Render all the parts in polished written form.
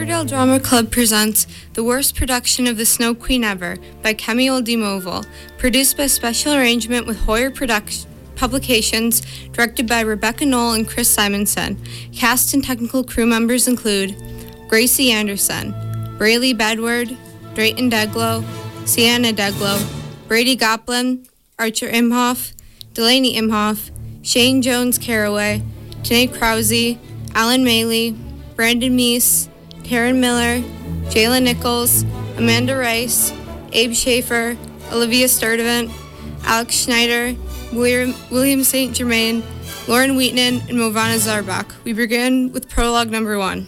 Riverdale Drama Club presents the worst production of The Snow Queen Ever by Kemuel D. Movil, produced by special arrangement with Hoyer Publications, directed by Rebecca Knoll and Chris Simonson. Cast and technical crew members include Gracie Anderson, Braylee Bedward, Drayton Deglow, Sienna Deglow, Brady Goplin, Archer Imhoff, Delaney Imhoff, Shane Jones Caraway, Tanae Krause, Alan Maley, Brandon Meese, Taryn Miller, Jayla Nichols, Amanda Rice, Abe Schaefer, Olivia Sturdivant, Alex Schneider, William St. Germain, Lauren Wheatman, and Movana Zarbach. We begin with prologue number 1.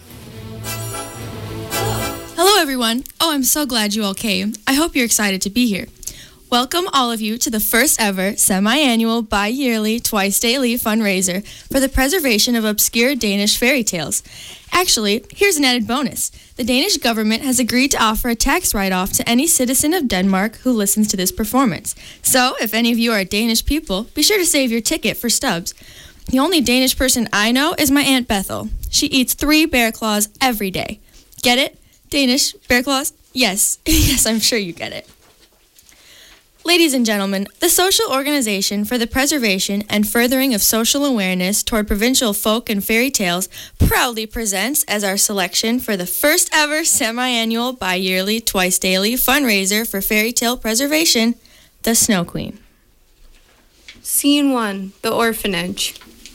Hello, everyone. Oh, I'm so glad you all came. I hope you're excited to be here. Welcome all of you to the first ever semi-annual, bi-yearly, twice-daily fundraiser for the preservation of obscure Danish fairy tales. Actually, here's an added bonus. The Danish government has agreed to offer a tax write-off to any citizen of Denmark who listens to this performance. So, if any of you are Danish people, be sure to save your ticket for Stubbs. The only Danish person I know is my Aunt Bethel. She eats 3 bear claws every day. Get it? Danish bear claws? Yes. Yes, I'm sure you get it. Ladies and gentlemen, the Social Organization for the Preservation and Furthering of Social Awareness toward Provincial Folk and Fairy Tales proudly presents as our selection for the first ever semi-annual, bi-yearly, twice-daily fundraiser for fairy tale preservation, The Snow Queen. Scene 1, The Orphanage.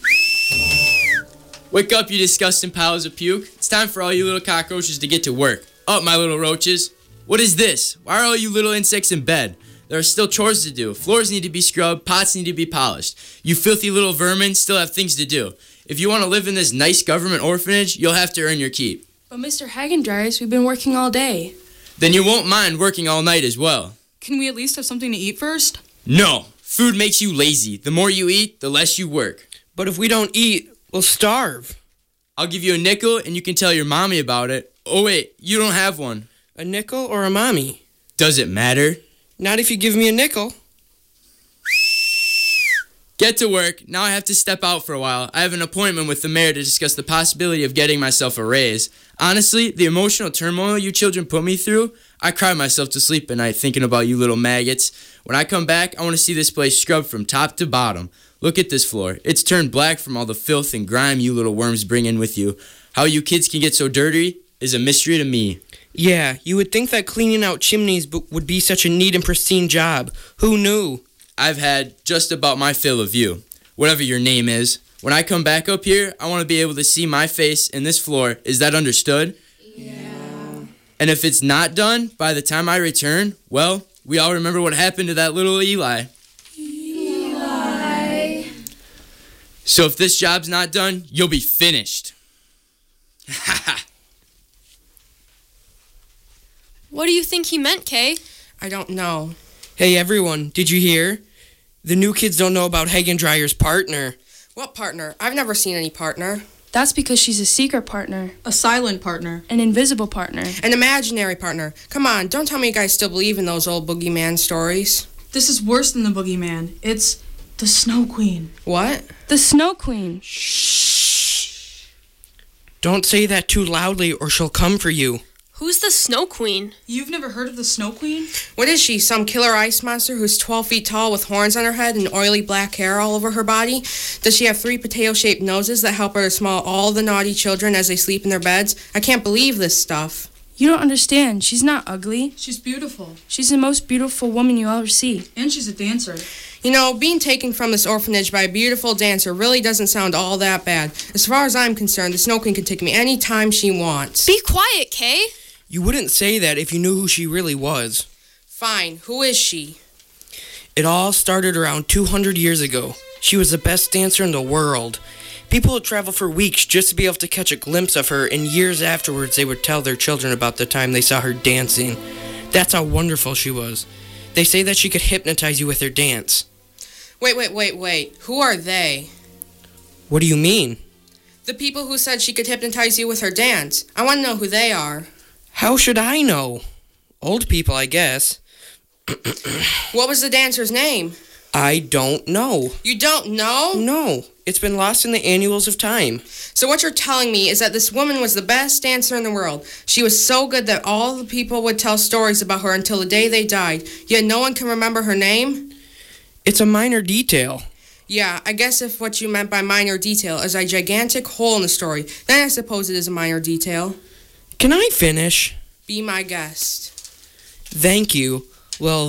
Wake up, you disgusting piles of puke. It's time for all you little cockroaches to get to work. Up, my little roaches. What is this? Why are all you little insects in bed? There are still chores to do. Floors need to be scrubbed. Pots need to be polished. You filthy little vermin still have things to do. If you want to live in this nice government orphanage, you'll have to earn your keep. But Mr. Hagendryers, we've been working all day. Then you won't mind working all night as well. Can we at least have something to eat first? No. Food makes you lazy. The more you eat, the less you work. But if we don't eat, we'll starve. I'll give you a nickel and you can tell your mommy about it. Oh wait, you don't have one. A nickel or a mommy? Does it matter? Not if you give me a nickel. Get to work. Now I have to step out for a while. I have an appointment with the mayor to discuss the possibility of getting myself a raise. Honestly, the emotional turmoil you children put me through, I cry myself to sleep at night thinking about you little maggots. When I come back, I want to see this place scrubbed from top to bottom. Look at this floor. It's turned black from all the filth and grime you little worms bring in with you. How you kids can get so dirty is a mystery to me. Yeah, you would think that cleaning out chimneys would be such a neat and pristine job. Who knew? I've had just about my fill of you, whatever your name is. When I come back up here, I want to be able to see my face in this floor. Is that understood? Yeah. And if it's not done by the time I return, well, we all remember what happened to that little Eli. So if this job's not done, you'll be finished. Ha ha. What do you think he meant, Kay? I don't know. Hey, everyone, did you hear? The new kids don't know about Hagendryer's partner. What partner? I've never seen any partner. That's because she's a secret partner. A silent partner. An invisible partner. An imaginary partner. Come on, don't tell me you guys still believe in those old boogeyman stories. This is worse than the boogeyman. It's the Snow Queen. What? The Snow Queen. Shh. Don't say that too loudly or she'll come for you. Who's the Snow Queen? You've never heard of the Snow Queen? What is she, some killer ice monster who's 12 feet tall with horns on her head and oily black hair all over her body? Does she have 3 potato-shaped noses that help her to smell all the naughty children as they sleep in their beds? I can't believe this stuff. You don't understand. She's not ugly. She's beautiful. She's the most beautiful woman you'll ever see. And she's a dancer. You know, being taken from this orphanage by a beautiful dancer really doesn't sound all that bad. As far as I'm concerned, the Snow Queen can take me any time she wants. Be quiet, Kay. You wouldn't say that if you knew who she really was. Fine. Who is she? It all started around 200 years ago. She was the best dancer in the world. People would travel for weeks just to be able to catch a glimpse of her, and years afterwards they would tell their children about the time they saw her dancing. That's how wonderful she was. They say that she could hypnotize you with her dance. Wait. Who are they? What do you mean? The people who said she could hypnotize you with her dance. I want to know who they are. How should I know? Old people, I guess. What was the dancer's name? I don't know. You don't know? No. It's been lost in the annuals of time. So what you're telling me is that this woman was the best dancer in the world. She was so good that all the people would tell stories about her until the day they died, yet no one can remember her name? It's a minor detail. Yeah, I guess if what you meant by minor detail is a gigantic hole in the story, then I suppose it is a minor detail. Can I finish? Be my guest. Thank you. Well,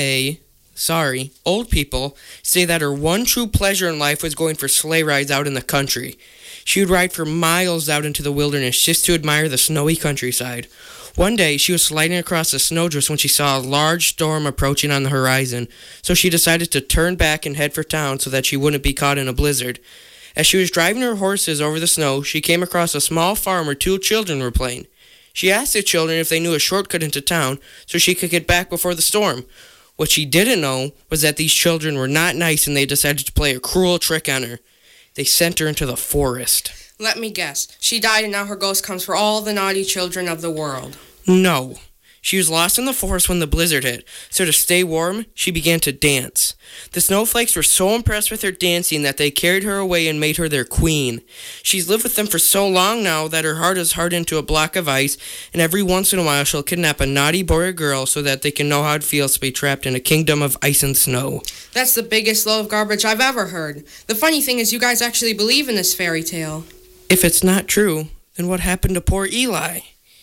old people, say that her one true pleasure in life was going for sleigh rides out in the country. She would ride for miles out into the wilderness just to admire the snowy countryside. One day, she was sliding across the snowdrifts when she saw a large storm approaching on the horizon, so she decided to turn back and head for town so that she wouldn't be caught in a blizzard. As she was driving her horses over the snow, she came across a small farm where 2 children were playing. She asked the children if they knew a shortcut into town so she could get back before the storm. What she didn't know was that these children were not nice and they decided to play a cruel trick on her. They sent her into the forest. Let me guess. She died and now her ghost comes for all the naughty children of the world. No. She was lost in the forest when the blizzard hit, so to stay warm, she began to dance. The snowflakes were so impressed with her dancing that they carried her away and made her their queen. She's lived with them for so long now that her heart is hardened to a block of ice, and every once in a while she'll kidnap a naughty boy or girl so that they can know how it feels to be trapped in a kingdom of ice and snow. That's the biggest load of garbage I've ever heard. The funny thing is you guys actually believe in this fairy tale. If it's not true, then what happened to poor Eli?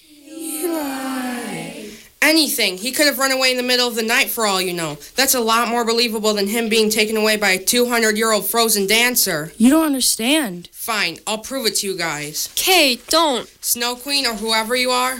Anything. He could have run away in the middle of the night for all you know. That's a lot more believable than him being taken away by a 200-year-old frozen dancer. You don't understand. Fine, I'll prove it to you guys. Kay, don't. Snow Queen or whoever you are,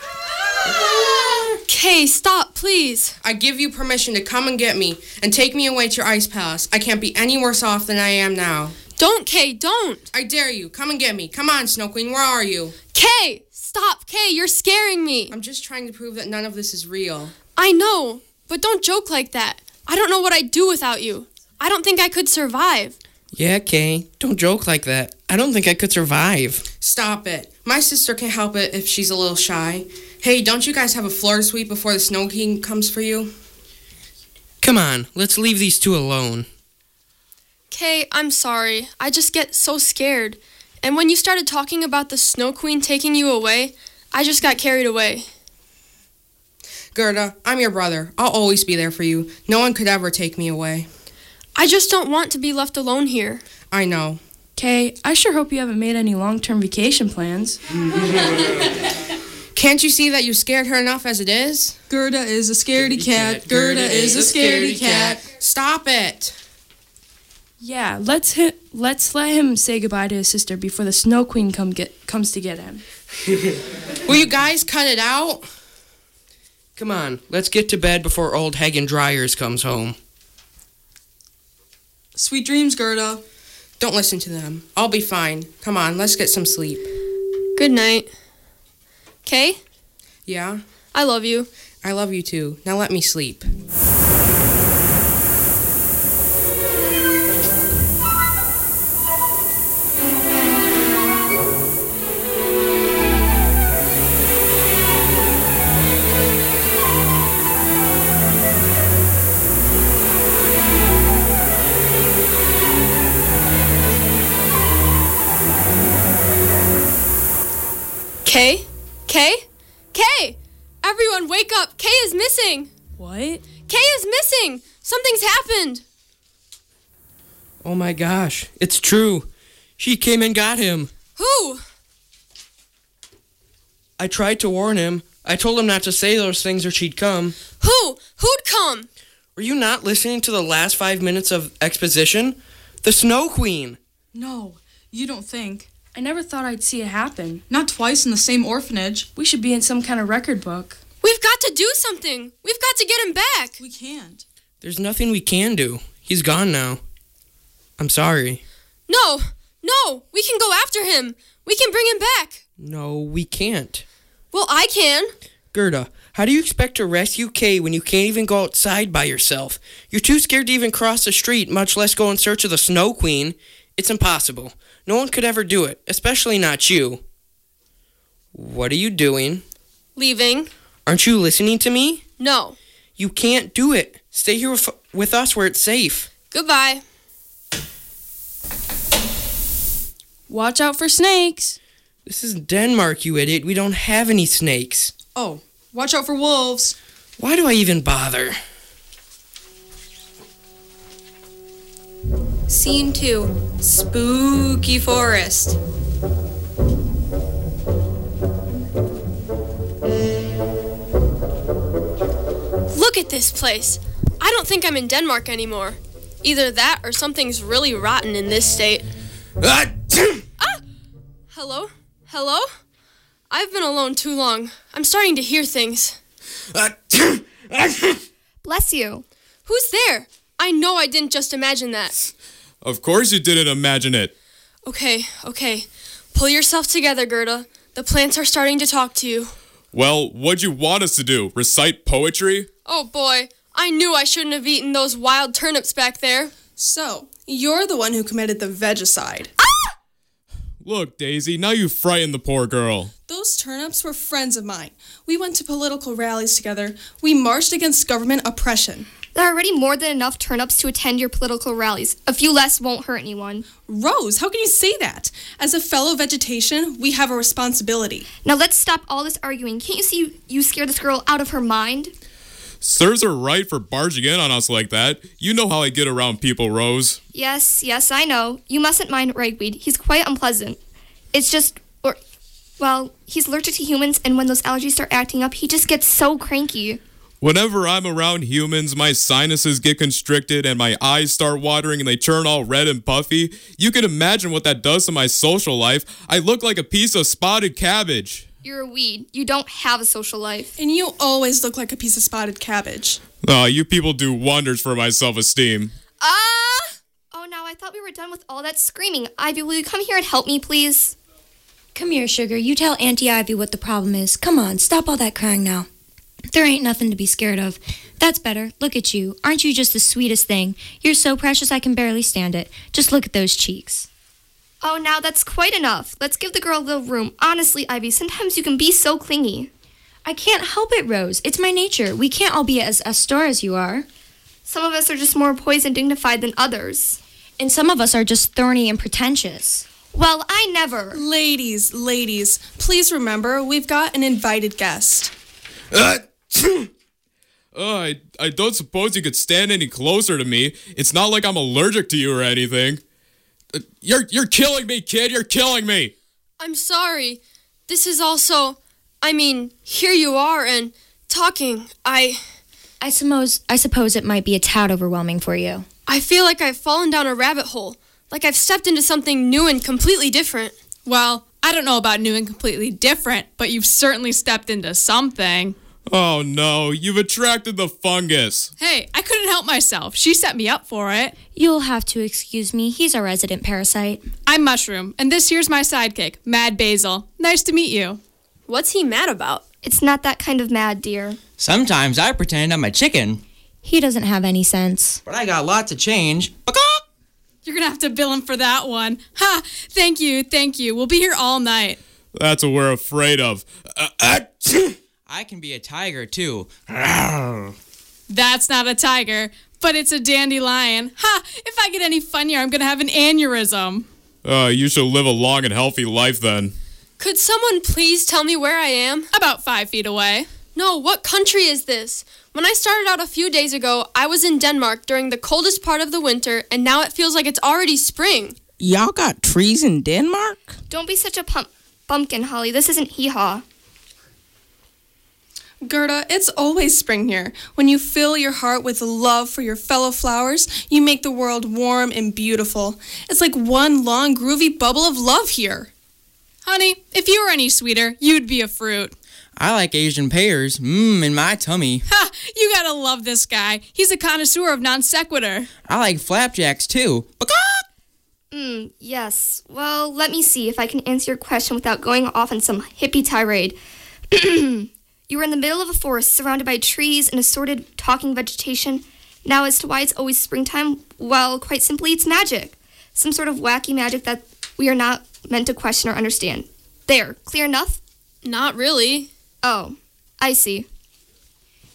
Kay, stop, please. I give you permission to come and get me and take me away to your ice palace. I can't be any worse off than I am now. Don't, Kay, don't. I dare you. Come and get me. Come on, Snow Queen. Where are you? Kay, stop, Kay, you're scaring me. I'm just trying to prove that none of this is real. I know, but don't joke like that. I don't know what I'd do without you. I don't think I could survive. Yeah, Kay, don't joke like that. I don't think I could survive. Stop it. My sister can't help it if she's a little shy. Hey, don't you guys have a floor sweep before the Snow King comes for you? Come on, let's leave these 2 alone. Kay, I'm sorry. I just get so scared. And when you started talking about the Snow Queen taking you away, I just got carried away. Gerda, I'm your brother. I'll always be there for you. No one could ever take me away. I just don't want to be left alone here. I know. Kay, I sure hope you haven't made any long-term vacation plans. Can't you see that you scared her enough as it is? Gerda is a scaredy cat. Gerda is a scaredy cat. Stop it. Yeah, let's let him say goodbye to his sister before the Snow Queen comes to get him. Will you guys cut it out? Come on, let's get to bed before old Hagen Dryers comes home. Sweet dreams, Gerda. Don't listen to them. I'll be fine. Come on, let's get some sleep. Good night. Kay, Yeah? I love you. I love you too. Now let me sleep. Kay? Kay? Kay! Everyone, wake up! Kay is missing! What? Kay is missing! Something's happened! Oh my gosh, it's true. She came and got him. Who? I tried to warn him. I told him not to say those things or she'd come. Who? Who'd come? Were you not listening to the last 5 minutes of exposition? The Snow Queen. No, you don't think. I never thought I'd see it happen. Not twice in the same orphanage. We should be in some kind of record book. We've got to do something! We've got to get him back! We can't. There's nothing we can do. He's gone now. I'm sorry. No! No! We can go after him! We can bring him back! No, we can't. Well, I can. Gerda, how do you expect to rescue Kay when you can't even go outside by yourself? You're too scared to even cross the street, much less go in search of the Snow Queen. It's impossible. No one could ever do it, especially not you. What are you doing? Leaving. Aren't you listening to me? No. You can't do it. Stay here with us where it's safe. Goodbye. Watch out for snakes. This is Denmark, you idiot. We don't have any snakes. Oh, watch out for wolves. Why do I even bother? Scene 2. Spooky forest. Look at this place. I don't think I'm in Denmark anymore. Either that or something's really rotten in this state. Hello? Hello? I've been alone too long. I'm starting to hear things. Bless you. Who's there? I know I didn't just imagine that. Of course you didn't imagine it. Okay. Pull yourself together, Gerda. The plants are starting to talk to you. Well, what'd you want us to do? Recite poetry? Oh boy, I knew I shouldn't have eaten those wild turnips back there. So, you're the one who committed the vegicide. Look, Daisy, now you frightened the poor girl. Those turnips were friends of mine. We went to political rallies together. We marched against government oppression. There are already more than enough turnips to attend your political rallies. A few less won't hurt anyone. Rose, how can you say that? As a fellow vegetarian, we have a responsibility. Now let's stop all this arguing. Can't you see you scared this girl out of her mind? Serves her right for barging in on us like that. You know how I get around people, Rose. Yes, I know. You mustn't mind Ragweed. He's quite unpleasant. It's just, he's allergic to humans, and when those allergies start acting up, he just gets so cranky. Whenever I'm around humans, my sinuses get constricted and my eyes start watering and they turn all red and puffy. You can imagine what that does to my social life. I look like a piece of spotted cabbage. You're a weed. You don't have a social life. And you always look like a piece of spotted cabbage. Oh, you people do wonders for my self-esteem. Oh, now I thought we were done with all that screaming. Ivy, will you come here and help me, please? Come here, Sugar. You tell Auntie Ivy what the problem is. Come on, stop all that crying now. There ain't nothing to be scared of. That's better. Look at you. Aren't you just the sweetest thing? You're so precious I can barely stand it. Just look at those cheeks. Oh, now that's quite enough. Let's give the girl a little room. Honestly, Ivy, sometimes you can be so clingy. I can't help it, Rose. It's my nature. We can't all be as Astor as you are. Some of us are just more poised and dignified than others. And some of us are just thorny and pretentious. Well, I never. Ladies, please remember, we've got an invited guest. I don't suppose you could stand any closer to me. It's not like I'm allergic to you or anything. You're killing me, kid. You're killing me. I'm sorry. This is also... here you are and talking. I suppose it might be a tad overwhelming for you. I feel like I've fallen down a rabbit hole. Like I've stepped into something new and completely different. Well, I don't know about new and completely different, but you've certainly stepped into something. Oh no, you've attracted the fungus. Hey, I couldn't help myself. She set me up for it. You'll have to excuse me. He's a resident parasite. I'm Mushroom, and this here's my sidekick, Mad Basil. Nice to meet you. What's he mad about? It's not that kind of mad, dear. Sometimes I pretend I'm a chicken. He doesn't have any sense. But I got lots of change. You're gonna have to bill him for that one. Ha! Thank you. We'll be here all night. That's what we're afraid of. I can be a tiger, too. That's not a tiger, but it's a dandelion. Ha! If I get any funnier, I'm gonna have an aneurysm. You should live a long and healthy life then. Could someone please tell me where I am? About 5 feet away. No, what country is this? When I started out a few days ago, I was in Denmark during the coldest part of the winter, and now it feels like it's already spring. Y'all got trees in Denmark? Don't be such a pumpkin, Holly. This isn't hee-haw. Gerda, it's always spring here. When you fill your heart with love for your fellow flowers, you make the world warm and beautiful. It's like one long, groovy bubble of love here. Honey, if you were any sweeter, you'd be a fruit. I like Asian pears. In my tummy. Ha! You gotta love this guy. He's a connoisseur of non sequitur. I like flapjacks, too. Yes. Well, let me see if I can answer your question without going off on some hippie tirade. You were in the middle of a forest surrounded by trees and assorted talking vegetation. Now, as to why it's always springtime, well, quite simply, it's magic. Some sort of wacky magic that we are not meant to question or understand. There, clear enough? Not really. Oh, I see.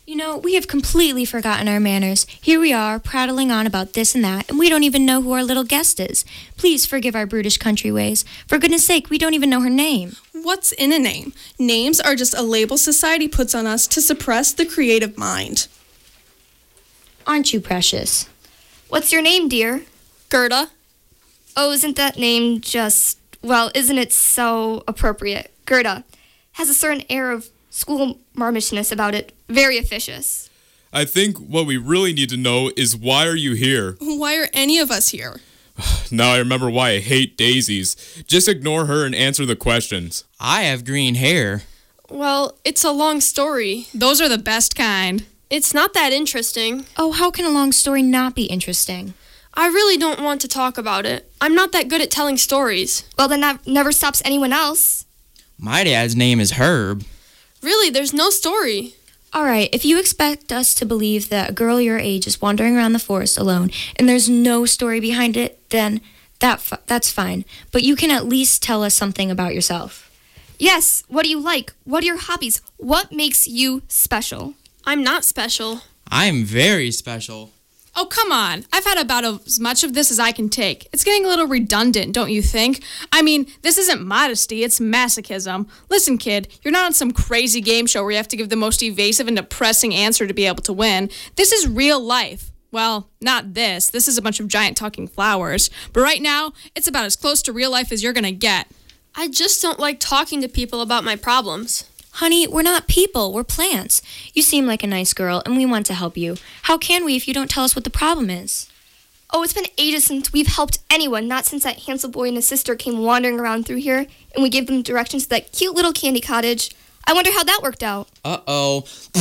You know, we have completely forgotten our manners. Here we are, prattling on about this and that, and we don't even know who our little guest is. Please forgive our brutish country ways. For goodness sake, we don't even know her name. What's in a name? Names are just a label society puts on us to suppress the creative mind. Aren't you precious? What's your name, dear? Gerda. Oh, isn't that name just, well, isn't it so appropriate? Gerda has a certain air of school marmishness about it. Very officious. I think what we really need to know is why are you here? Why are any of us here? Now I remember why I hate daisies. Just ignore her and answer the questions. I have green hair. Well, it's a long story. Those are the best kind. It's not that interesting. Oh, how can a long story not be interesting? I really don't want to talk about it. I'm not that good at telling stories. Well, then that never stops anyone else. My dad's name is Herb. Really, there's no story. All right, if you expect us to believe that a girl your age is wandering around the forest alone and there's no story behind it, then that's fine. But you can at least tell us something about yourself. Yes, what do you like? What are your hobbies? What makes you special? I'm not special. I'm very special. Oh, come on. I've had about as much of this as I can take. It's getting a little redundant, don't you think? I mean, this isn't modesty, it's masochism. Listen, kid, you're not on some crazy game show where you have to give the most evasive and depressing answer to be able to win. This is real life. Well, not this. This is a bunch of giant talking flowers. But right now, it's about as close to real life as you're gonna get. I just don't like talking to people about my problems. Honey, we're not people, we're plants. You seem like a nice girl, and we want to help you. How can we if you don't tell us what the problem is? Oh, it's been ages since we've helped anyone, not since that handsome boy and his sister came wandering around through here, and we gave them directions to that cute little candy cottage. I wonder how that worked out. Uh-oh.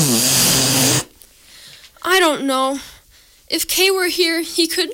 I don't know. If Kay were here, he could...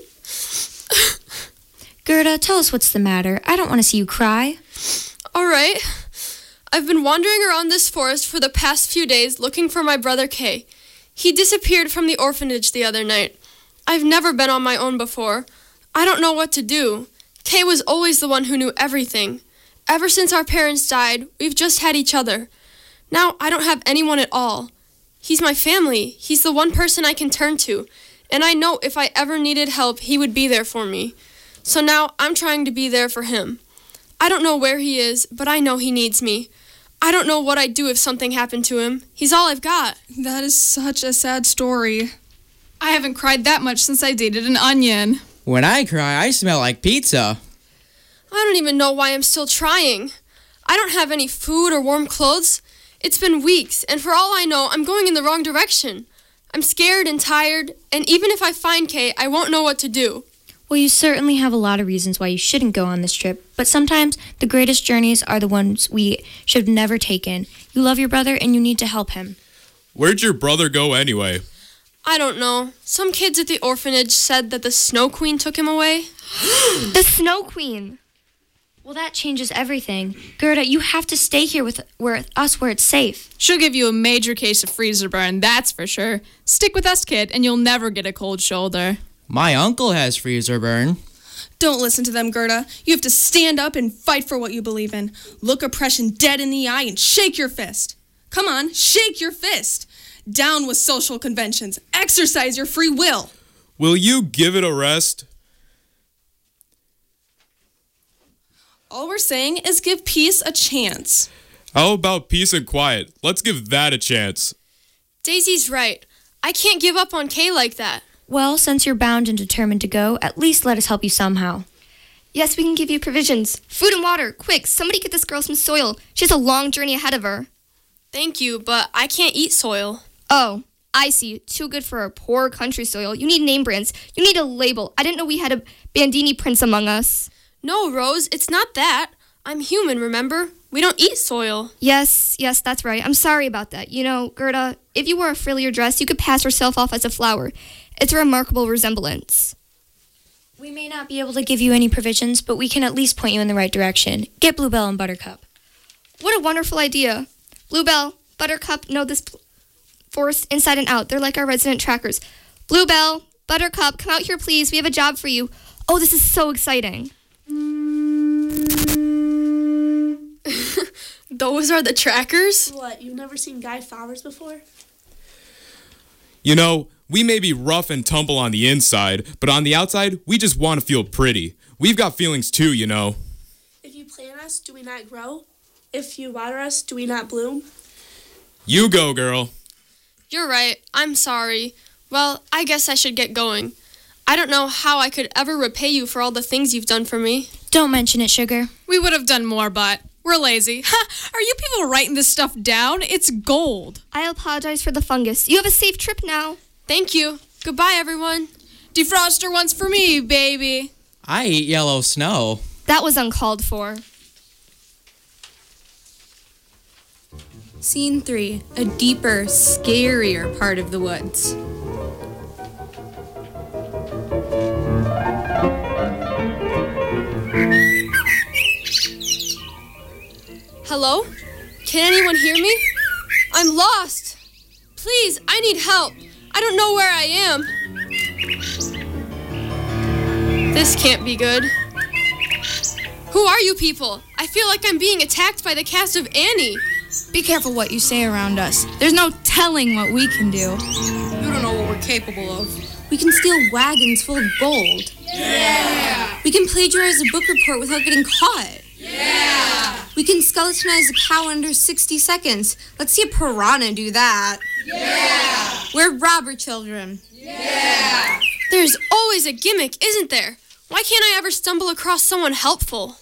Gerda, tell us what's the matter. I don't want to see you cry. All right. I've been wandering around this forest for the past few days looking for my brother Kay. He disappeared from the orphanage the other night. I've never been on my own before. I don't know what to do. Kay was always the one who knew everything. Ever since our parents died, we've just had each other. Now I don't have anyone at all. He's my family. He's the one person I can turn to. And I know if I ever needed help, he would be there for me. So now I'm trying to be there for him. I don't know where he is, but I know he needs me. I don't know what I'd do if something happened to him. He's all I've got. That is such a sad story. I haven't cried that much since I dated an onion. When I cry, I smell like pizza. I don't even know why I'm still trying. I don't have any food or warm clothes. It's been weeks, and for all I know, I'm going in the wrong direction. I'm scared and tired, and even if I find Kay, I won't know what to do. Well, you certainly have a lot of reasons why you shouldn't go on this trip, but sometimes the greatest journeys are the ones we should have never taken. You love your brother and you need to help him. Where'd your brother go anyway? I don't know. Some kids at the orphanage said that the Snow Queen took him away. The Snow Queen! Well, that changes everything. Gerda, you have to stay here with us where it's safe. She'll give you a major case of freezer burn, that's for sure. Stick with us, kid, and you'll never get a cold shoulder. My uncle has freezer burn. Don't listen to them, Gerda. You have to stand up and fight for what you believe in. Look oppression dead in the eye and shake your fist. Come on, shake your fist. Down with social conventions. Exercise your free will. Will you give it a rest? All we're saying is give peace a chance. How about peace and quiet? Let's give that a chance. Daisy's right. I can't give up on Kay like that. Well, since you're bound and determined to go, at least let us help you somehow. Yes, we can give you provisions. Food and water. Quick, somebody get this girl some soil. She has a long journey ahead of her. Thank you, but I can't eat soil. Oh, I see. Too good for our poor country soil. You need name brands. You need a label. I didn't know we had a Bandini prince among us. No, Rose, it's not that. I'm human, remember? We don't eat soil. Yes, that's right. I'm sorry about that. You know, Gerda, if you wore a frillier dress, you could pass yourself off as a flower. It's a remarkable resemblance. We may not be able to give you any provisions, but we can at least point you in the right direction. Get Bluebell and Buttercup. What a wonderful idea. Bluebell, Buttercup know this forest inside and out. They're like our resident trackers. Bluebell, Buttercup, come out here, please. We have a job for you. Oh, this is so exciting. Those are the trackers? What, you've never seen Guy Fawkes before? You know, we may be rough and tumble on the inside, but on the outside, we just want to feel pretty. We've got feelings too, you know. If you plant us, do we not grow? If you water us, do we not bloom? You go, girl. You're right. I'm sorry. Well, I guess I should get going. I don't know how I could ever repay you for all the things you've done for me. Don't mention it, Sugar. We would have done more, but we're lazy. Ha! Are you people writing this stuff down? It's gold. I apologize for the fungus. You have a safe trip now. Thank you. Goodbye, everyone. Defroster one's for me, baby. I eat yellow snow. That was uncalled for. Scene 3. A deeper, scarier part of the woods. Hello? Can anyone hear me? I'm lost. Please, I need help. I don't know where I am. This can't be good. Who are you people? I feel like I'm being attacked by the cast of Annie. Be careful what you say around us. There's no telling what we can do. You don't know what we're capable of. We can steal wagons full of gold. Yeah! We can plagiarize a book report without getting caught. Yeah! We can skeletonize a cow under 60 seconds. Let's see a piranha do that. Yeah! We're robber children. Yeah! There's always a gimmick, isn't there? Why can't I ever stumble across someone helpful?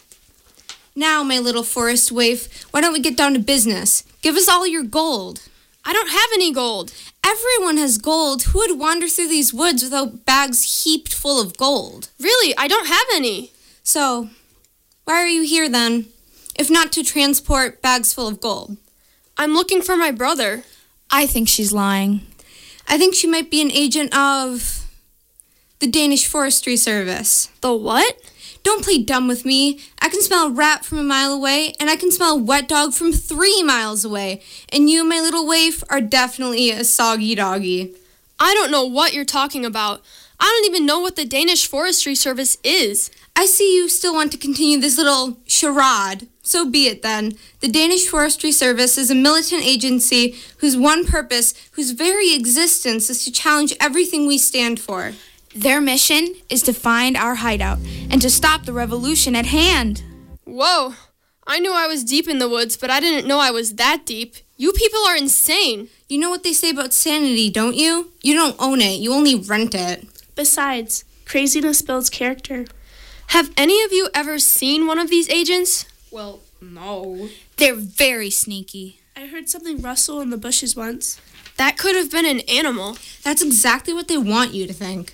Now, my little forest waif, why don't we get down to business? Give us all your gold. I don't have any gold. Everyone has gold. Who would wander through these woods without bags heaped full of gold? Really, I don't have any. So, why are you here then, if not to transport bags full of gold? I'm looking for my brother. I think she's lying. I think she might be an agent of the Danish Forestry Service. The what? Don't play dumb with me. I can smell a rat from a mile away, and I can smell a wet dog from 3 miles away. And you, my little waif, are definitely a soggy doggy. I don't know what you're talking about. I don't even know what the Danish Forestry Service is. I see you still want to continue this little charade. So be it then. The Danish Forestry Service is a militant agency whose one purpose, whose very existence, is to challenge everything we stand for. Their mission is to find our hideout and to stop the revolution at hand. Whoa. I knew I was deep in the woods, but I didn't know I was that deep. You people are insane. You know what they say about sanity, don't you? You don't own it. You only rent it. Besides, craziness builds character. Have any of you ever seen one of these agents? Well, no. They're very sneaky. I heard something rustle in the bushes once. That could have been an animal. That's exactly what they want you to think.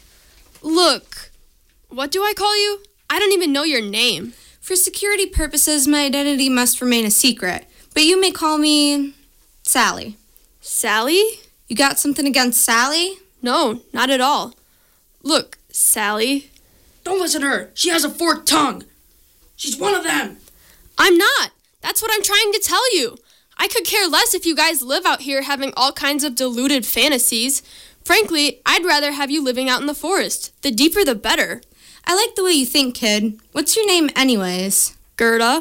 Look, what do I call you? I don't even know your name. For security purposes, my identity must remain a secret, but you may call me Sally. Sally? You got something against Sally? No, not at all. Look, Sally. Don't listen to her. She has a forked tongue. She's one of them. I'm not. That's what I'm trying to tell you. I could care less if you guys live out here having all kinds of deluded fantasies. Frankly, I'd rather have you living out in the forest. The deeper, the better. I like the way you think, kid. What's your name anyways? Gerda.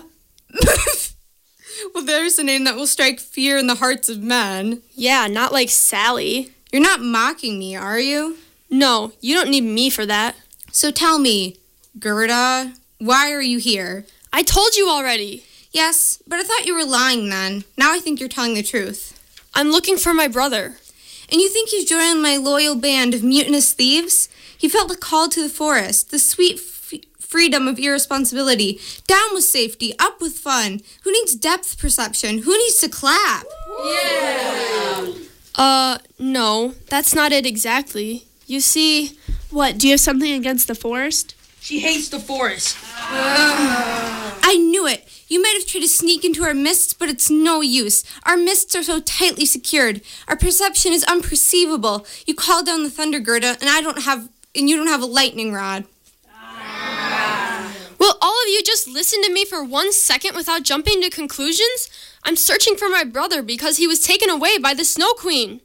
Well, there's a name that will strike fear in the hearts of men. Yeah, not like Sally. You're not mocking me, are you? No, you don't need me for that. So tell me, Gerda, why are you here? I told you already. Yes, but I thought you were lying then. Now I think you're telling the truth. I'm looking for my brother. And you think he's joining my loyal band of mutinous thieves? He felt a call to the forest, the sweet freedom of irresponsibility. Down with safety, up with fun. Who needs depth perception? Who needs to clap? Yeah! No, that's not it exactly. You see... What, do you have something against the forest? She hates the forest. I knew it. You might have tried to sneak into our mists, but it's no use. Our mists are so tightly secured. Our perception is unperceivable. You call down the thunder, Gerda, and you don't have a lightning rod. Will all of you just listen to me for 1 second without jumping to conclusions? I'm searching for my brother because he was taken away by the Snow Queen.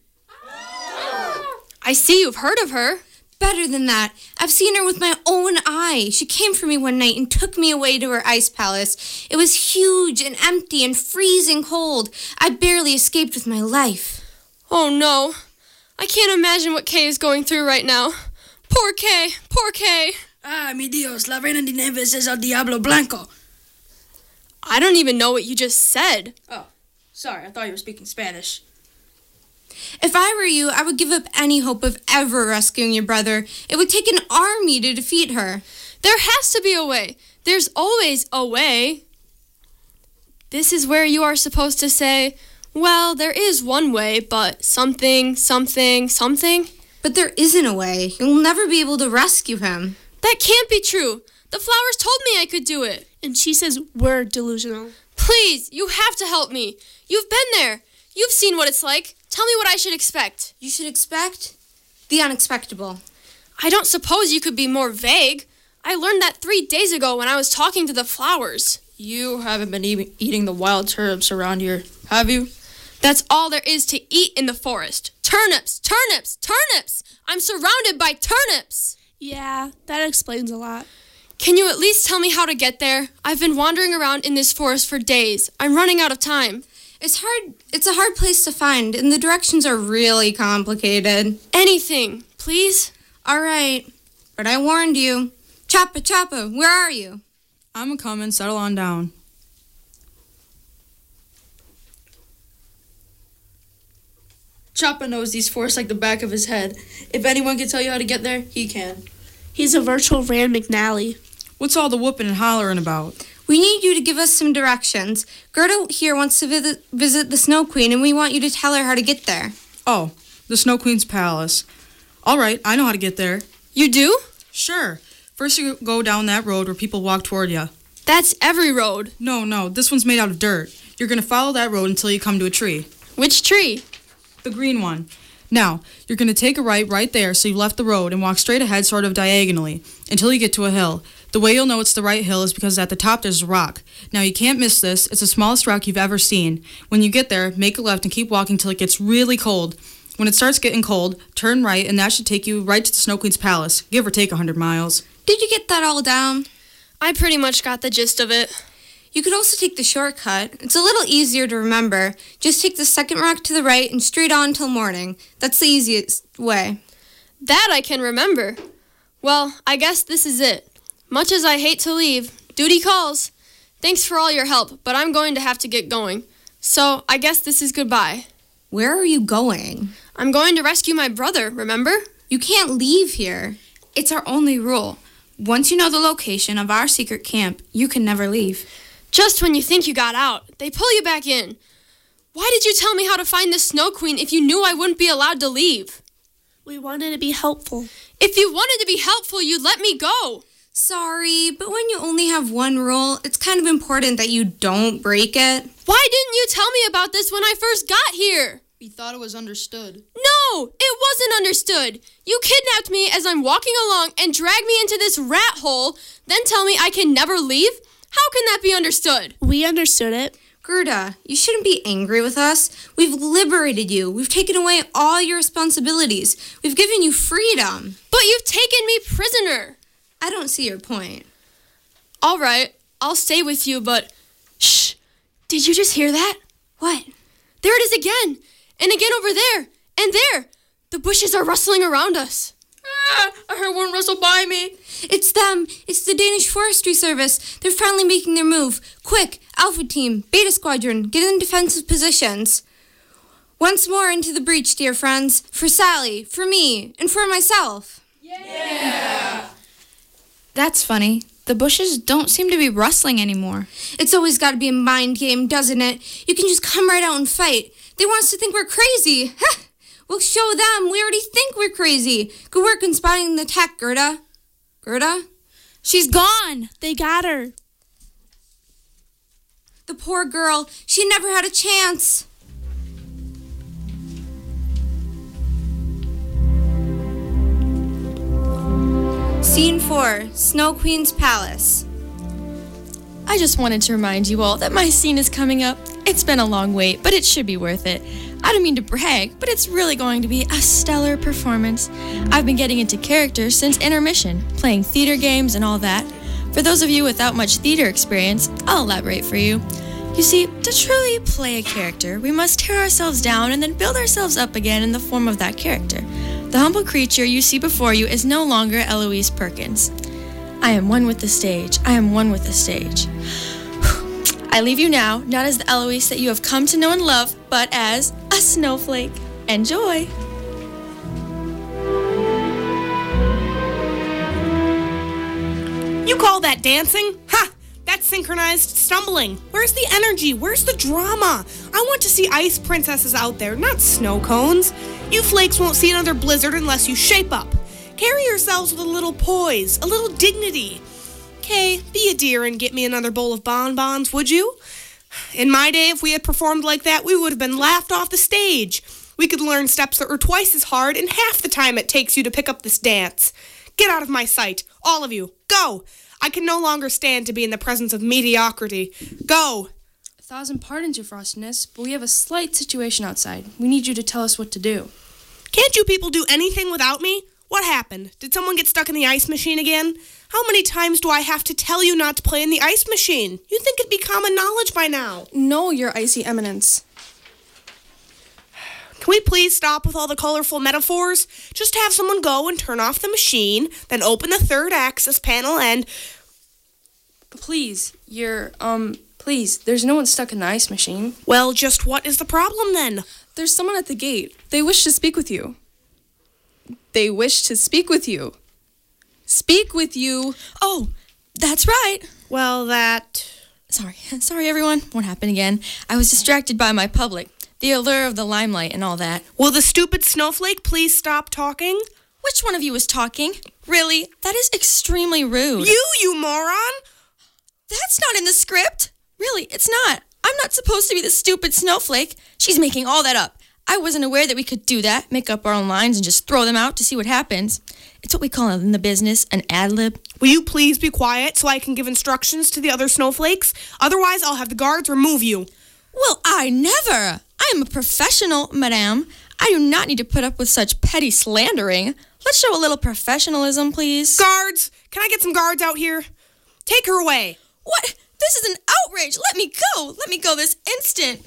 I see you've heard of her. Better than that. I've seen her with my own eye. She came for me one night and took me away to her ice palace. It was huge and empty and freezing cold. I barely escaped with my life. Oh no. I can't imagine what Kay is going through right now. Poor Kay, poor Kay. Ah, mi Dios, la reina de Nieves es el Diablo Blanco. I don't even know what you just said. Oh, sorry, I thought you were speaking Spanish. If I were you, I would give up any hope of ever rescuing your brother. It would take an army to defeat her. There has to be a way. There's always a way. This is where you are supposed to say, well, there is one way, but something. But there isn't a way. You'll never be able to rescue him. That can't be true. The flowers told me I could do it. And she says we're delusional. Please, you have to help me. You've been there. You've seen what it's like. Tell me what I should expect. You should expect the unexpectable. I don't suppose you could be more vague. I learned that 3 days ago when I was talking to the flowers. You haven't been eating the wild herbs around here, have you? That's all there is to eat in the forest. Turnips, turnips, turnips! I'm surrounded by turnips! Yeah, that explains a lot. Can you at least tell me how to get there? I've been wandering around in this forest for days. I'm running out of time. It's a hard place to find, and the directions are really complicated. Anything, please? All right, but I warned you. Choppa, where are you? I'm a-comin', settle on down. Choppa knows these forests like the back of his head. If anyone can tell you how to get there, he can. He's a virtual Rand McNally. What's all the whooping and hollering about? We need you to give us some directions. Gerda here wants to visit the Snow Queen, and we want you to tell her how to get there. Oh, the Snow Queen's palace. All right, I know how to get there. You do? Sure. First you go down that road where people walk toward you. That's every road. No, this one's made out of dirt. You're going to follow that road until you come to a tree. Which tree? The green one. Now, you're going to take a right there so you left the road and walk straight ahead sort of diagonally until you get to a hill. The way you'll know it's the right hill is because at the top there's a rock. Now, you can't miss this. It's the smallest rock you've ever seen. When you get there, make a left and keep walking till it gets really cold. When it starts getting cold, turn right and that should take you right to the Snow Queen's palace, give or take 100 miles. Did you get that all down? I pretty much got the gist of it. You could also take the shortcut. It's a little easier to remember. Just take the second rock to the right and straight on till morning. That's the easiest way. That I can remember. Well, I guess this is it. Much as I hate to leave, duty calls. Thanks for all your help, but I'm going to have to get going. So I guess this is goodbye. Where are you going? I'm going to rescue my brother, remember? You can't leave here. It's our only rule. Once you know the location of our secret camp, you can never leave. Just when you think you got out, they pull you back in. Why did you tell me how to find the Snow Queen if you knew I wouldn't be allowed to leave? We wanted to be helpful. If you wanted to be helpful, you'd let me go. Sorry, but when you only have one rule, it's kind of important that you don't break it. Why didn't you tell me about this when I first got here? We thought it was understood. No, it wasn't understood. You kidnapped me as I'm walking along and dragged me into this rat hole, then tell me I can never leave? How can that be understood? We understood it. Gerda, you shouldn't be angry with us. We've liberated you. We've taken away all your responsibilities. We've given you freedom. But you've taken me prisoner. I don't see your point. All right, I'll stay with you, but... Shh! Did you just hear that? What? There it is again! And again over there! And there! The bushes are rustling around us. I heard one rustle by me. It's them. It's the Danish Forestry Service. They're finally making their move. Quick, Alpha Team, Beta Squadron, get in defensive positions. Once more into the breach, dear friends. For Sally, for me, and for myself. Yeah! That's funny. The bushes don't seem to be rustling anymore. It's always got to be a mind game, doesn't it? You can just come right out and fight. They want us to think we're crazy. We'll show them. We already think we're crazy. Good work in spotting the attack, Gerda. Gerda? She's gone. They got her. The poor girl. She never had a chance. Scene 4, Snow Queen's Palace. I just wanted to remind you all that my scene is coming up. It's been a long wait, but it should be worth it. I don't mean to brag, but it's really going to be a stellar performance. I've been getting into character since intermission, playing theater games and all that. For those of you without much theater experience, I'll elaborate for you. You see, to truly play a character, we must tear ourselves down and then build ourselves up again in the form of that character. The humble creature you see before you is no longer Eloise Perkins. I am one with the stage. I am one with the stage. I leave you now, not as the Eloise that you have come to know and love, but as a snowflake. Enjoy! You call that dancing? Ha! That's synchronized stumbling. Where's the energy? Where's the drama? I want to see ice princesses out there, not snow cones. You flakes won't see another blizzard unless you shape up. Carry yourselves with a little poise, a little dignity. Kay, be a dear and get me another bowl of bonbons, would you? In my day, if we had performed like that, we would have been laughed off the stage. We could learn steps that were twice as hard in half the time it takes you to pick up this dance. Get out of my sight, all of you. Go! I can no longer stand to be in the presence of mediocrity. Go! 1,000 pardons, Your Frostiness, but we have a slight situation outside. We need you to tell us what to do. Can't you people do anything without me? What happened? Did someone get stuck in the ice machine again? How many times do I have to tell you not to play in the ice machine? You'd think it'd be common knowledge by now. No, Your Icy Eminence. Can we please stop with all the colorful metaphors? Just have someone go and turn off the machine, then open the third access panel and... Please, please, there's no one stuck in the ice machine. Well, just what is the problem then? There's someone at the gate. They wish to speak with you. They wish to speak with you. Speak with you. Oh, that's right. Well, Sorry, everyone. Won't happen again. I was distracted by my public. The allure of the limelight and all that. Will the stupid snowflake please stop talking? Which one of you is talking? Really? That is extremely rude. You moron! That's not in the script. Really, it's not. I'm not supposed to be the stupid snowflake. She's making all that up. I wasn't aware that we could do that, make up our own lines and just throw them out to see what happens. It's what we call in the business an ad-lib. Will you please be quiet so I can give instructions to the other snowflakes? Otherwise, I'll have the guards remove you. Well, I never. I am a professional, madame. I do not need to put up with such petty slandering. Let's show a little professionalism, please. Guards! Can I get some guards out here? Take her away. What? This is an outrage. Let me go. Let me go this instant.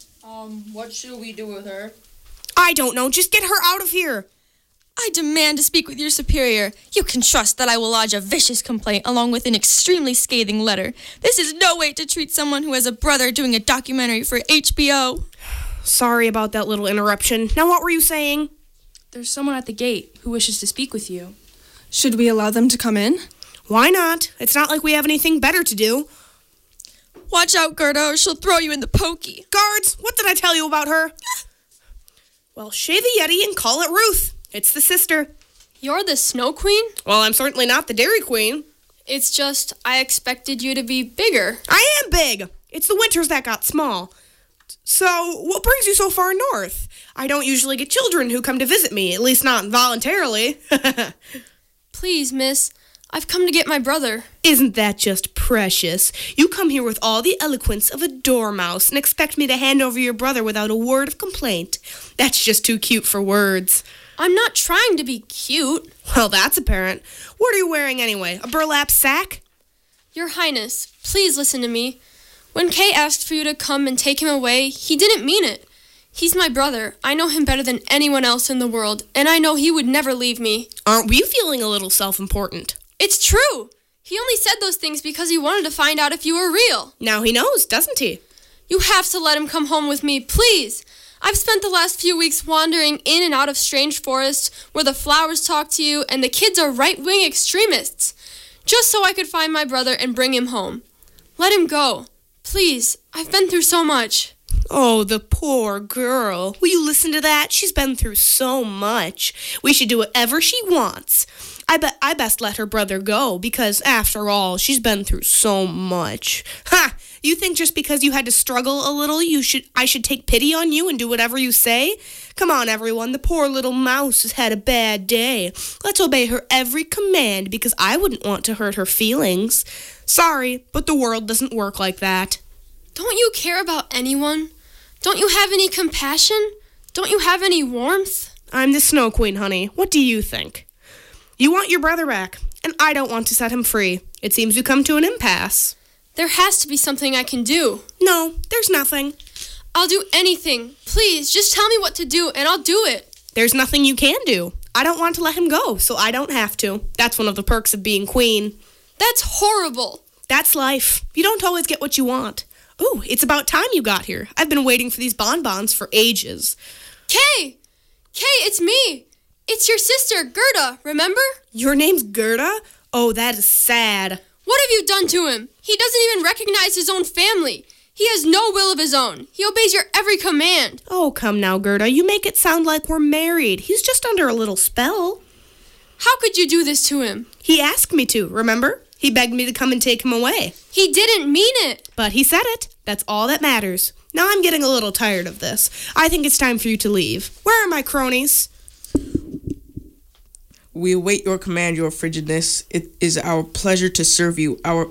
What should we do with her? I don't know. Just get her out of here. I demand to speak with your superior. You can trust that I will lodge a vicious complaint along with an extremely scathing letter. This is no way to treat someone who has a brother doing a documentary for HBO. Sorry about that little interruption. Now what were you saying? There's someone at the gate who wishes to speak with you. Should we allow them to come in? Why not? It's not like we have anything better to do. Watch out, Gerda, or she'll throw you in the pokey. Guards, what did I tell you about her? Well, shave a Yeti and call it Ruth. It's the sister. You're the Snow Queen? Well, I'm certainly not the Dairy Queen. It's just, I expected you to be bigger. I am big. It's the winters that got small. So, what brings you so far north? I don't usually get children who come to visit me, at least not voluntarily. Please, miss, I've come to get my brother. Isn't that just precious? You come here with all the eloquence of a dormouse and expect me to hand over your brother without a word of complaint. That's just too cute for words. I'm not trying to be cute. Well, that's apparent. What are you wearing anyway? A burlap sack? Your Highness, please listen to me. When Kay asked for you to come and take him away, he didn't mean it. He's my brother. I know him better than anyone else in the world, and I know he would never leave me. Aren't we feeling a little self-important? It's true. He only said those things because he wanted to find out if you were real. Now he knows, doesn't he? You have to let him come home with me, please. I've spent the last few weeks wandering in and out of strange forests where the flowers talk to you and the kids are right-wing extremists, just so I could find my brother and bring him home. Let him go. Please, I've been through so much. Oh, the poor girl. Will you listen to that? She's been through so much. We should do whatever she wants. I best let her brother go because, after all, she's been through so much. Ha! You think just because you had to struggle a little, I should take pity on you and do whatever you say? Come on, everyone. The poor little mouse has had a bad day. Let's obey her every command because I wouldn't want to hurt her feelings. Sorry, but the world doesn't work like that. Don't you care about anyone? Don't you have any compassion? Don't you have any warmth? I'm the Snow Queen, honey. What do you think? You want your brother back, and I don't want to set him free. It seems you come to an impasse. There has to be something I can do. No, there's nothing. I'll do anything. Please, just tell me what to do and I'll do it. There's nothing you can do. I don't want to let him go, so I don't have to. That's one of the perks of being queen. That's horrible. That's life. You don't always get what you want. Ooh, it's about time you got here. I've been waiting for these bonbons for ages. Kay! Kay, it's me. It's your sister, Gerda, remember? Your name's Gerda? Oh, that is sad. What have you done to him? He doesn't even recognize his own family. He has no will of his own. He obeys your every command. Oh, come now, Gerda. You make it sound like we're married. He's just under a little spell. How could you do this to him? He asked me to, remember? He begged me to come and take him away. He didn't mean it. But he said it. That's all that matters. Now I'm getting a little tired of this. I think it's time for you to leave. Where are my cronies? We await your command, your frigidness. It is our pleasure to serve you, our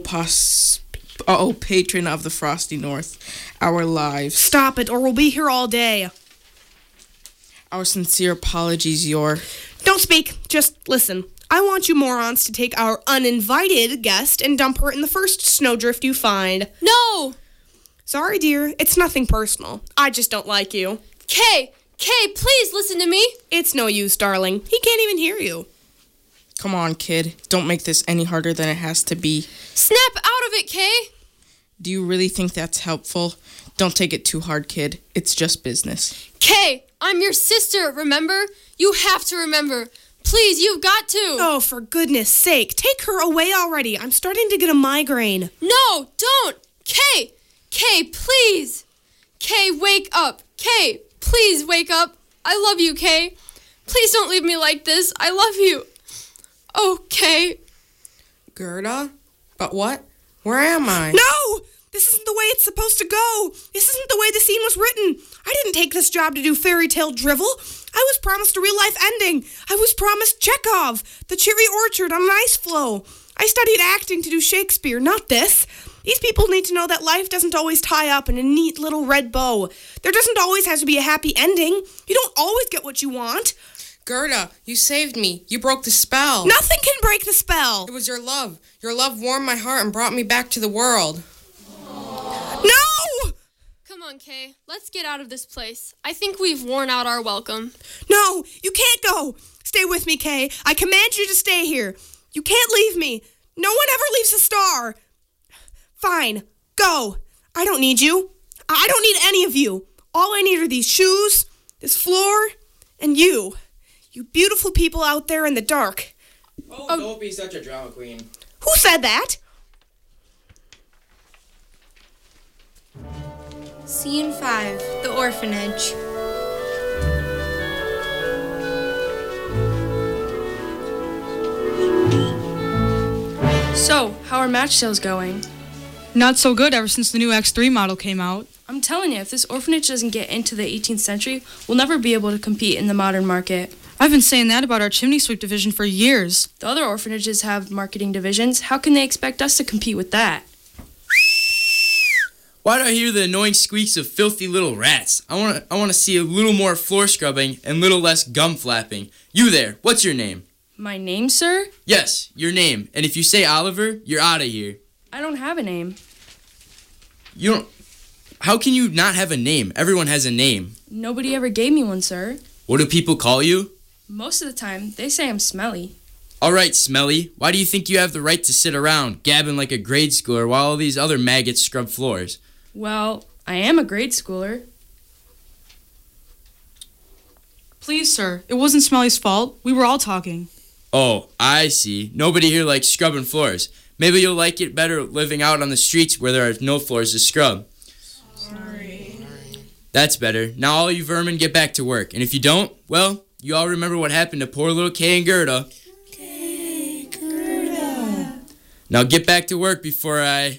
patron of the frosty north, our lives. Stop it, or we'll be here all day. Our sincere apologies, your... Don't speak, just listen. I want you morons to take our uninvited guest and dump her in the first snowdrift you find. No! Sorry, dear, it's nothing personal. I just don't like you. Kay, please listen to me. It's no use, darling. He can't even hear you. Come on, kid. Don't make this any harder than it has to be. Snap out of it, Kay. Do you really think that's helpful? Don't take it too hard, kid. It's just business. Kay, I'm your sister, remember? You have to remember. Please, you've got to. Oh, for goodness sake. Take her away already. I'm starting to get a migraine. No, don't. Kay, please. Kay, wake up. Kay, please wake up. I love you, Kay. Please don't leave me like this. I love you. Oh, Kay. Gerda? But what? Where am I? No! This isn't the way it's supposed to go. This isn't the way the scene was written. I didn't take this job to do fairy tale drivel. I was promised a real-life ending. I was promised Chekhov, the cherry orchard on an ice floe. I studied acting to do Shakespeare, not this. These people need to know that life doesn't always tie up in a neat little red bow. There doesn't always have to be a happy ending. You don't always get what you want. Gerda, you saved me. You broke the spell. Nothing can break the spell. It was your love. Your love warmed my heart and brought me back to the world. No! Come on, Kay. Let's get out of this place. I think we've worn out our welcome. No, you can't go. Stay with me, Kay. I command you to stay here. You can't leave me. No one ever leaves a star. Fine, go. I don't need you. I don't need any of you. All I need are these shoes, this floor, and you. You beautiful people out there in the dark. Oh, don't be such a drama queen. Who said that? Scene 5, The Orphanage. So, how are match sales going? Not so good ever since the new X3 model came out. I'm telling you, if this orphanage doesn't get into the 18th century, we'll never be able to compete in the modern market. I've been saying that about our chimney sweep division for years. The other orphanages have marketing divisions. How can they expect us to compete with that? Why do I hear the annoying squeaks of filthy little rats? I want to see a little more floor scrubbing and little less gum flapping. You there, what's your name? My name, sir? Yes, your name. And if you say Oliver, you're out of here. I don't have a name. You don't... How can you not have a name? Everyone has a name. Nobody ever gave me one, sir. What do people call you? Most of the time, they say I'm smelly. All right, Smelly. Why do you think you have the right to sit around, gabbing like a grade schooler while all these other maggots scrub floors? Well, I am a grade schooler. Please, sir, it wasn't Smelly's fault. We were all talking. Oh, I see. Nobody here likes scrubbing floors. Maybe you'll like it better living out on the streets where there are no floors to scrub. Sorry. That's better. Now all you vermin get back to work. And if you don't, well, you all remember what happened to poor little Kay and Gerda. Kay, Gerda. Now get back to work before I...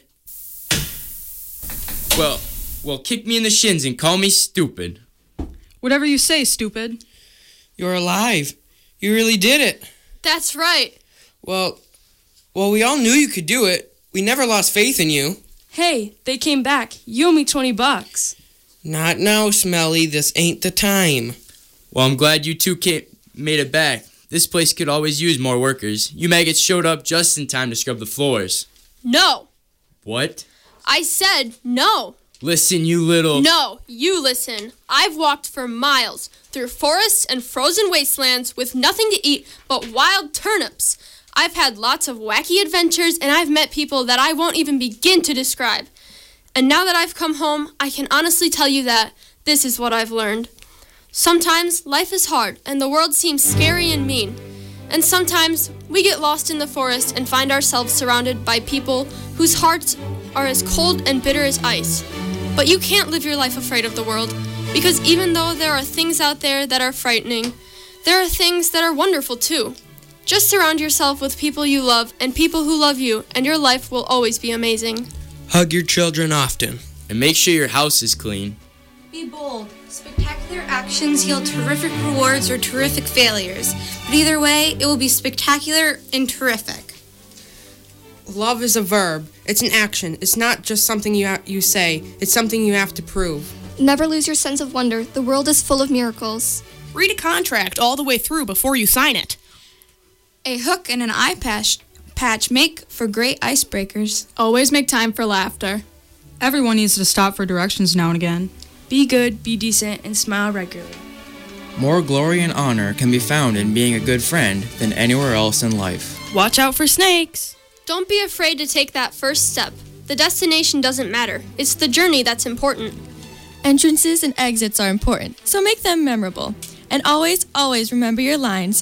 Well, kick me in the shins and call me stupid. Whatever you say, stupid. You're alive. You really did it. That's right. Well, we all knew you could do it. We never lost faith in you. Hey, they came back. You owe me $20. Not now, Smelly. This ain't the time. Well, I'm glad you two made it back. This place could always use more workers. You maggots showed up just in time to scrub the floors. No. What? I said no. Listen, you little... No, you listen. I've walked for miles through forests and frozen wastelands with nothing to eat but wild turnips. I've had lots of wacky adventures, and I've met people that I won't even begin to describe. And now that I've come home, I can honestly tell you that this is what I've learned. Sometimes life is hard, and the world seems scary and mean. And sometimes we get lost in the forest and find ourselves surrounded by people whose hearts are as cold and bitter as ice. But you can't live your life afraid of the world, because even though there are things out there that are frightening, there are things that are wonderful too. Just surround yourself with people you love and people who love you, and your life will always be amazing. Hug your children often. And make sure your house is clean. Be bold. Spectacular actions yield terrific rewards or terrific failures. But either way, it will be spectacular and terrific. Love is a verb. It's an action. It's not just something you say. It's something you have to prove. Never lose your sense of wonder. The world is full of miracles. Read a contract all the way through before you sign it. A hook and an eye patch make for great icebreakers. Always make time for laughter. Everyone needs to stop for directions now and again. Be good, be decent, and smile regularly. More glory and honor can be found in being a good friend than anywhere else in life. Watch out for snakes. Don't be afraid to take that first step. The destination doesn't matter. It's the journey that's important. Entrances and exits are important, so make them memorable. And always, always remember your lines.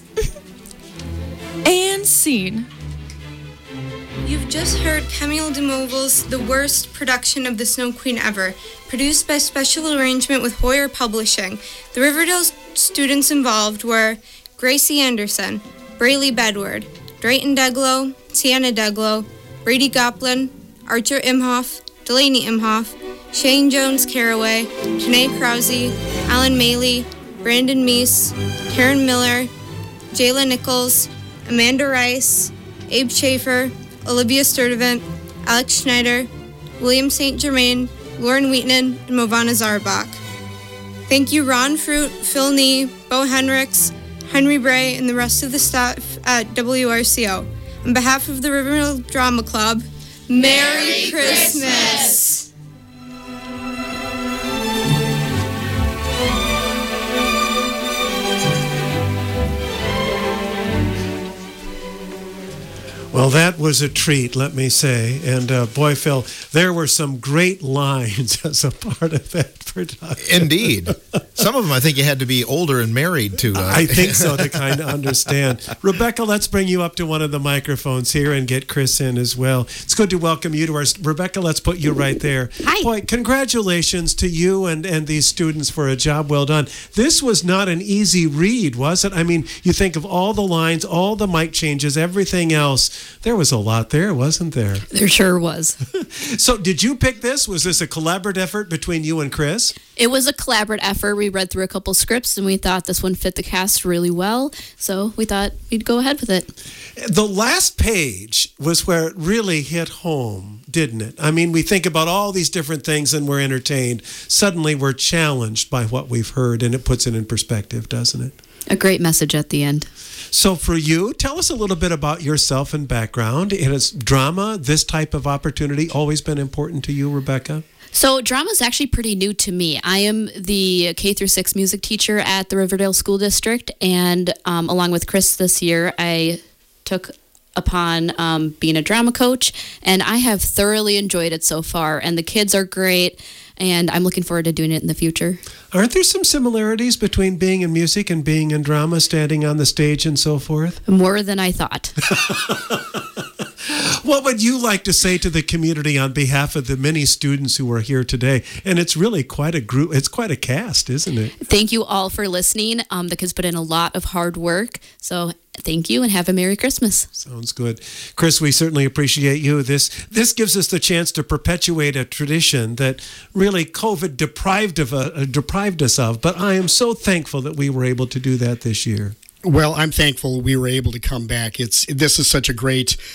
And scene. You've just heard Camille DeMoval's The Worst production of The Snow Queen Ever, produced by special arrangement with Hoyer Publishing. The Riverdale students involved were Gracie Anderson, Braylee Bedward, Drayton Deglow, Sienna Deglow, Brady Goplin, Archer Imhoff, Delaney Imhoff, Shane Jones Caraway, Janae Krause, Alan Maley, Brandon Meese, Taryn Miller, Jayla Nichols, Amanda Rice, Abe Schaefer, Olivia Sturdivant, Alex Schneider, William St. Germain, Lauren Wheatman, and Movana Zarbach. Thank you Ron Fruit, Phil Nee, Bo Henricks, Henry Bray, and the rest of the staff at WRCO. On behalf of the Riverdale Drama Club, Merry Christmas! Well, that was a treat, let me say. And boy, Phil, there were some great lines as a part of that production. Indeed. Some of them I think you had to be older and married to. I think so, to kind of understand. Rebecca, let's bring you up to one of the microphones here and get Chris in as well. It's good to welcome you to our... Rebecca, let's put you right there. Hi. Boy, congratulations to you and these students for a job well done. This was not an easy read, was it? I mean, you think of all the lines, all the mic changes, everything else. There was a lot there, wasn't there? There sure was. So did you pick this? Was this a collaborative effort between you and Chris? It was a collaborative effort. We read through a couple scripts and we thought this one fit the cast really well. So we thought we'd go ahead with it. The last page was where it really hit home, didn't it? I mean, we think about all these different things and we're entertained. Suddenly we're challenged by what we've heard, and it puts it in perspective, doesn't it? A great message at the end. So for you, tell us a little bit about yourself and background. Has drama, this type of opportunity, always been important to you, Rebecca? So drama is actually pretty new to me. I am the K-6 music teacher at the Riverdale School District, and along with Chris this year, I took upon being a drama coach, and I have thoroughly enjoyed it so far, and the kids are great, and I'm looking forward to doing it in the future. Aren't there some similarities between being in music and being in drama, standing on the stage and so forth? More than I thought. What would you like to say to the community on behalf of the many students who are here today? And it's really quite a group. It's quite a cast, isn't it? Thank you all for listening. The kids put in a lot of hard work. So thank you and have a Merry Christmas. Sounds good. Chris, we certainly appreciate you. This gives us the chance to perpetuate a tradition that really COVID deprived us of. But I am so thankful that we were able to do that this year. Well, I'm thankful we were able to come back. This is such a great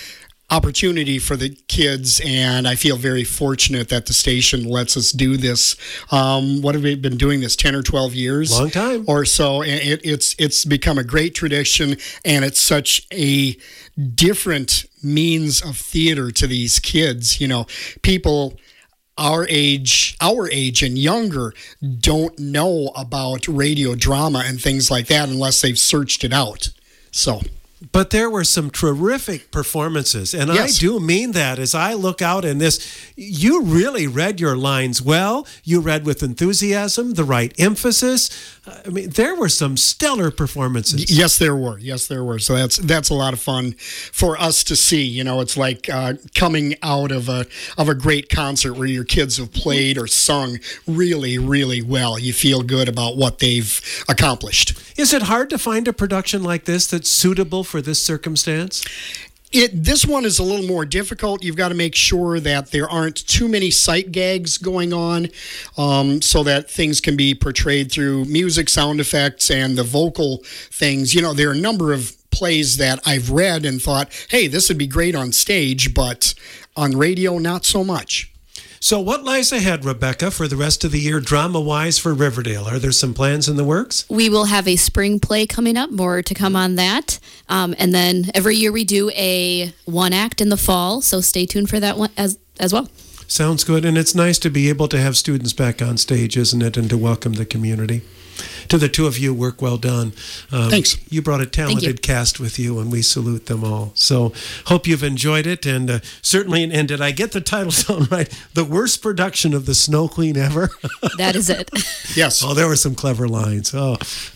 opportunity for the kids, and I feel very fortunate that the station lets us do this. What have we been doing this, 10 or 12 years? Long time. Or so, and it's become a great tradition, and it's such a different means of theater to these kids. You know, people our age and younger don't know about radio drama and things like that unless they've searched it out. So... But there were some terrific performances, and yes. I do mean that. As I look out in this, you really read your lines well. You read with enthusiasm, the right emphasis. I mean, there were some stellar performances. Yes, there were. So that's a lot of fun for us to see. You know, it's like coming out of a great concert where your kids have played or sung really, really well. You feel good about what they've accomplished. Is it hard to find a production like this that's suitable for this circumstance? This one is a little more difficult. You've got to make sure that there aren't too many sight gags going on, so that things can be portrayed through music, sound effects, and the vocal things. You know, there are a number of plays that I've read and thought, hey, this would be great on stage, but on radio, not so much. So what lies ahead, Rebecca, for the rest of the year, drama-wise for Riverdale? Are there some plans in the works? We will have a spring play coming up, more to come on that. And then every year we do a one act in the fall, so stay tuned for that one as well. Sounds good, and it's nice to be able to have students back on stage, isn't it, and to welcome the community. To the two of you, work well done. Thanks. You brought a talented cast with you, and we salute them all. So hope you've enjoyed it, and certainly, and did I get the title down right? The worst production of the Snow Queen ever? That is it. Yes. Oh, there were some clever lines. Oh,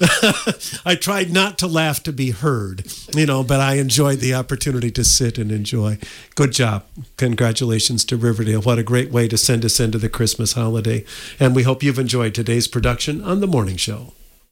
I tried not to laugh to be heard, but I enjoyed the opportunity to sit and enjoy. Good job. Congratulations to Riverdale. What a great way to send us into the Christmas holiday. And we hope you've enjoyed today's production on The Morning Show.